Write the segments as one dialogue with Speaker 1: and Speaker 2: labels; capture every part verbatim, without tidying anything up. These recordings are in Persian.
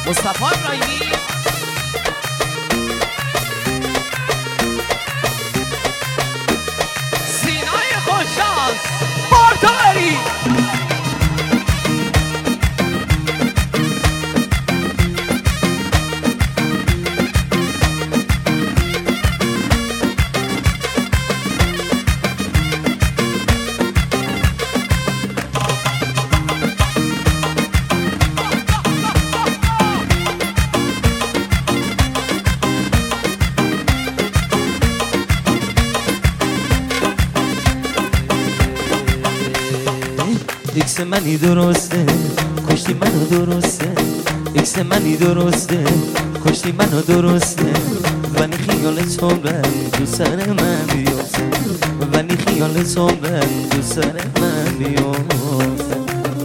Speaker 1: مصطفی ابراهیمی سینای خوششانس بارتاری
Speaker 2: ایکس منی درسته کشتی منو درسته ایکس منی درسته کشتی منو درسته ولی خیالت عمرن تو سر من بیفته ولی خیالت عمرن تو سر من بیفته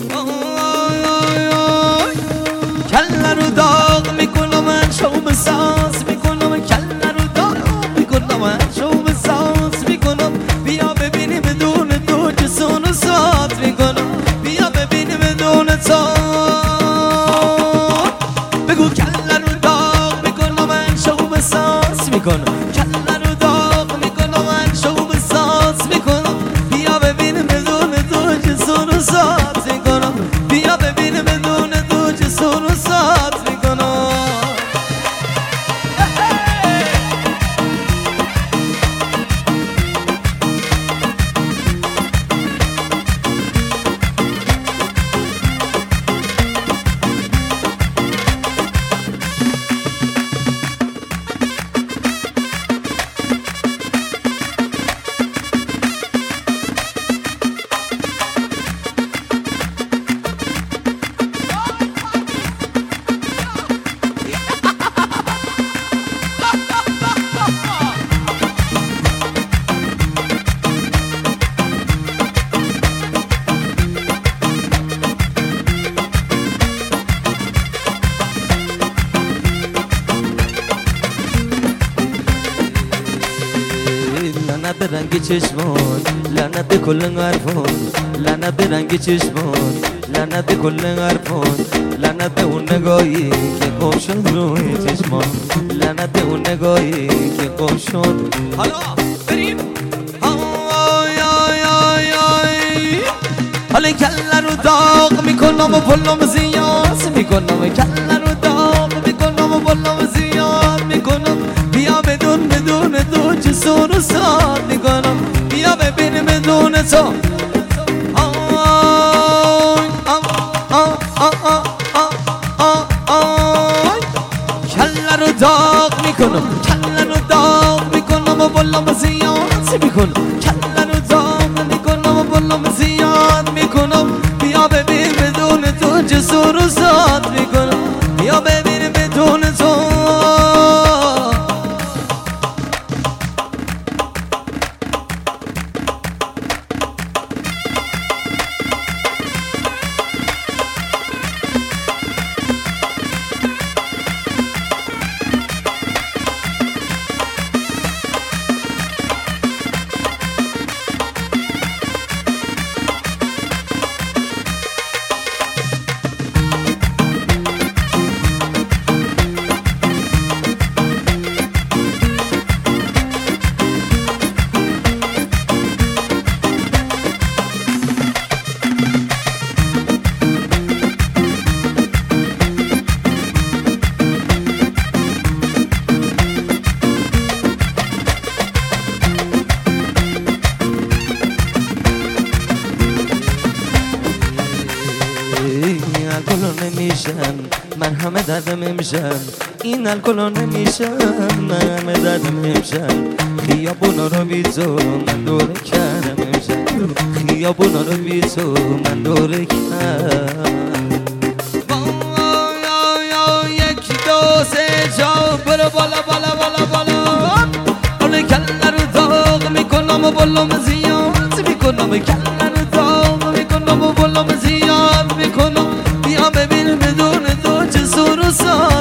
Speaker 2: کله رو داغ میکنم من شوم ساز میکنم کله رو داغ میکنم من شوم ساز میکنم بیا ببینی بدون تو جسون و ساز میکنم بیا ببینی بدون تو بگو کله رو داغ میکنم من شوم ساز میکنم کله رو داغ میکنم من شوم ساز میکنم بیا ببینی بدون تو جسون و ساز میکنم بیا ببینی بدون تو جسون و ساز میکنم لعنت به رنگ چشمات لعنت به کل حرفات لعنت به رنگ چشمات لعنت به کل حرفات لعنت به اون نگاهی که گم شد روی چشمات لعنت به اون نگاهی که گم شد
Speaker 1: حالا بریم
Speaker 2: آی آی آی آی حالا کله رو داغ میکنم و پلم زیاد میکنم کله رو داغ میکنم و پلم زیاد میکنم بیا بدون بدون تو چه سر و ساد میکنم بیا ببین بدون تو آی آی آی آی آی کله رو داغ میکنم کله رو داغ میکنم و پلم زیاد میکنم کله رو داغ میکنم و پلم زیاد میکنم بیا ببین بدون تو چه سر و ساد میکنم بیا ببین بدون تو الکل نمیشن من همه دردم میشن این الکل نمیشن من همه دردم میشن خیابونا رو بی تو من دوره کردم میشن خیابونا رو بی تو من دوره کردم یک دو سه جا برو بالا بالا بالا بالا حالا کله رو داغ میکنم و بالام زیاد میکنم کله رو داغ میکنم و بالام زیاد میکنم بیا ببین بدون تو چه سر و ساد